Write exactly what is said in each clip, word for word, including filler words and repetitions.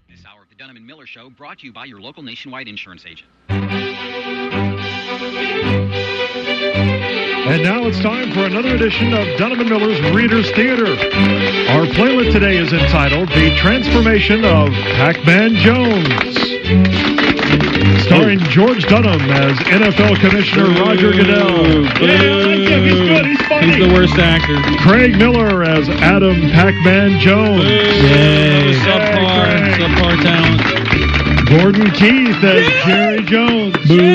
This hour of the Dunham and Miller Show brought to you by your local Nationwide insurance agent. And now it's time for another edition of Dunham and Miller's Reader's Theater. Our playlist today is entitled The Transformation of Pac-Man Jones. Starring George Dunham as N F L Commissioner Roger Goodell. Yeah, I like him. He's good. He's funny. He's the worst actor. Craig Miller as Adam Pac-Man Jones. Yay. Subpar, subpar talent. Gordon Keith as yeah. Jerry Jones.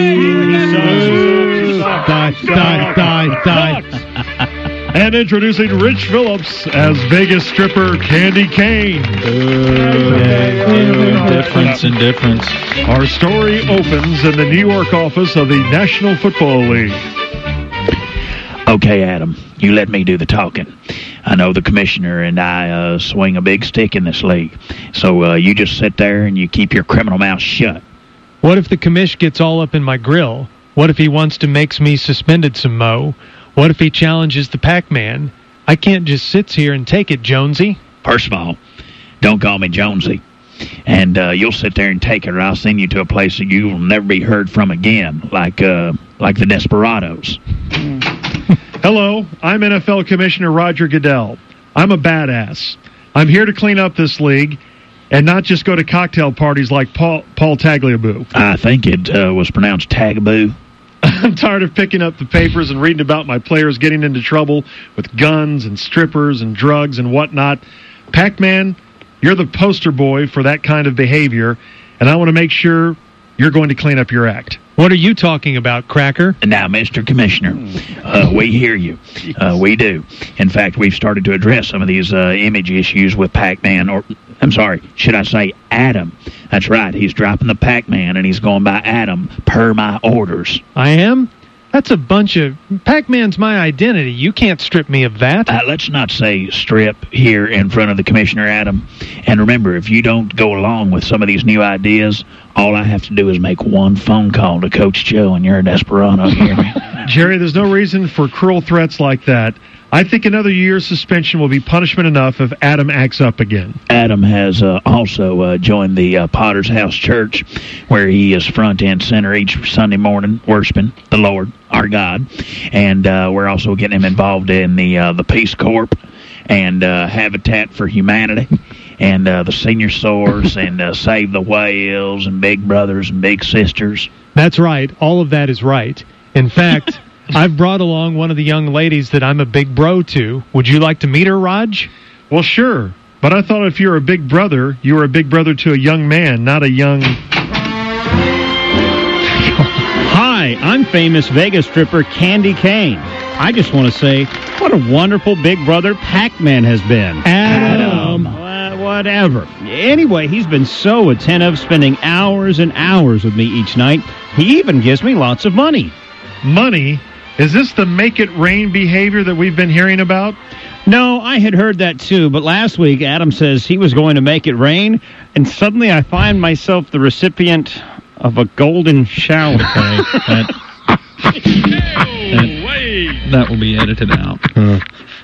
Boo. Die, die, die, die. And introducing Rich Phillips as Vegas stripper Candy Kane. Ooh, yeah, yeah. Difference and difference. Our story opens in the New York office of the National Football League. Okay, Adam, you let me do the talking. I know the commissioner and I uh, swing a big stick in this league. So uh, you just sit there and you keep your criminal mouth shut. What if the commish gets all up in my grill? What if he wants to makes me suspended some mo? What if he challenges the Pac-Man? I can't just sit here and take it, Jonesy. First of all, don't call me Jonesy. And uh, you'll sit there and take it, or I'll send you to a place that you will never be heard from again, like uh, like the Desperados. Hello, I'm N F L Commissioner Roger Goodell. I'm a badass. I'm here to clean up this league and not just go to cocktail parties like Paul, Paul Tagliabue. I think it uh, was pronounced Tagaboo. I'm tired of picking up the papers and reading about my players getting into trouble with guns and strippers and drugs and whatnot. Pac-Man, you're the poster boy for that kind of behavior, and I want to make sure you're going to clean up your act. What are you talking about, Cracker? Now, Mister Commissioner, uh, we hear you. Uh, we do. In fact, we've started to address some of these uh, image issues with Pac-Man, or, I'm sorry, should I say Adam? That's right. He's dropping the Pac-Man, and he's going by Adam per my orders. I am? That's a bunch of... Pac-Man's my identity. You can't strip me of that. Uh, let's not say strip here in front of the Commissioner, Adam. And remember, if you don't go along with some of these new ideas, all I have to do is make one phone call to Coach Joe, and you're a desperado. Hear me? Jerry, there's no reason for cruel threats like that. I think another year's suspension will be punishment enough if Adam acts up again. Adam has uh, also uh, joined the uh, Potter's House Church, where he is front and center each Sunday morning, worshiping the Lord, our God. And uh, we're also getting him involved in the uh, the Peace Corps and uh, Habitat for Humanity and uh, the Senior Source and uh, Save the Whales and Big Brothers and Big Sisters. That's right. All of that is right. In fact... I've brought along one of the young ladies that I'm a big bro to. Would you like to meet her, Raj? Well, sure. But I thought if you're a big brother, you were a big brother to a young man, not a young... Hi, I'm famous Vegas stripper Candy Kane. I just want to say, what a wonderful big brother Pac-Man has been. Adam. Uh, whatever. Anyway, he's been so attentive, spending hours and hours with me each night. He even gives me lots of money. Money? Is this the make it rain behavior that we've been hearing about? No, I had heard that too, but last week Adam says he was going to make it rain, and suddenly I find myself the recipient of a golden shower. Okay, that, that, that will be edited out. Uh.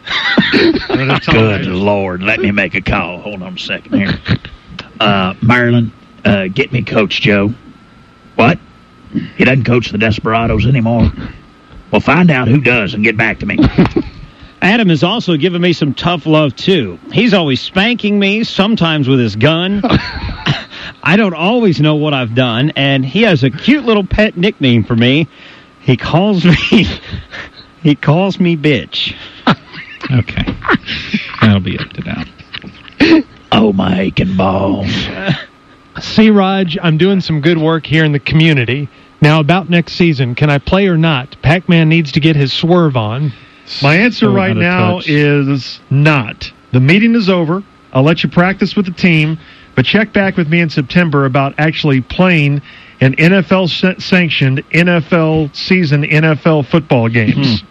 Good Lord, let me make a call. Hold on a second here. Uh, Marilyn, uh, get me Coach Joe. What? He doesn't coach the Desperados anymore. Well, find out who does and get back to me. Adam has also given me some tough love, too. He's always spanking me, sometimes with his gun. I don't always know what I've done, and he has a cute little pet nickname for me. He calls me... he calls me bitch. Okay. That'll be edited out. Oh, my aching balls. See, Raj, I'm doing some good work here in the community. Now, about next season, can I play or not? Pac-Man needs to get his swerve on. My answer So right now touch. is not. The meeting is over. I'll let you practice with the team, but check back with me in September about actually playing in N F L-sanctioned N F L season N F L football games.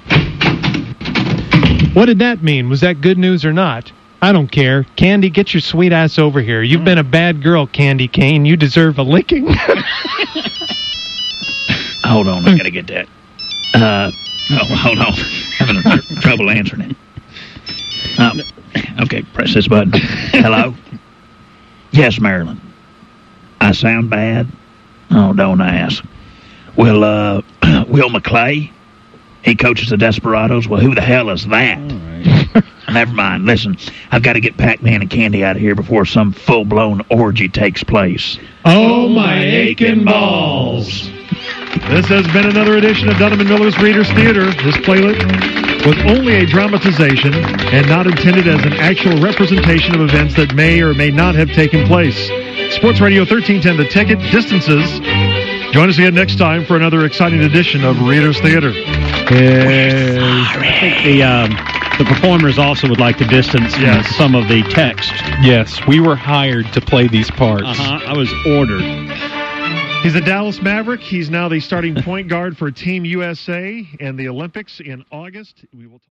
Hmm. What did that mean? Was that good news or not? I don't care. Candy, get your sweet ass over here. You've been a bad girl, Candy Kane. You deserve a licking. Hold on, I gotta get that. Uh, oh, hold on. Having a tr- trouble answering it. Uh, okay, press this button. Hello? Yes, Marilyn. I sound bad? Oh, don't ask. Well, uh, Will McClay, he coaches the Desperados. Well, who the hell is that? All right. Never mind. Listen, I've got to get Pac-Man and Candy out of here before some full-blown orgy takes place. Oh, my aching balls. This has been another edition of Dunham and Miller's Readers Theater. This playlet was only a dramatization and not intended as an actual representation of events that may or may not have taken place. Sports Radio thirteen ten, The Ticket, Distances. Join us again next time for another exciting edition of Readers Theater. I think the um, the performers also would like to distance Yes. some of the text. Yes, we were hired to play these parts. Uh-huh. I was ordered. He's a Dallas Maverick. He's now the starting point guard for Team U S A and the Olympics in August. We will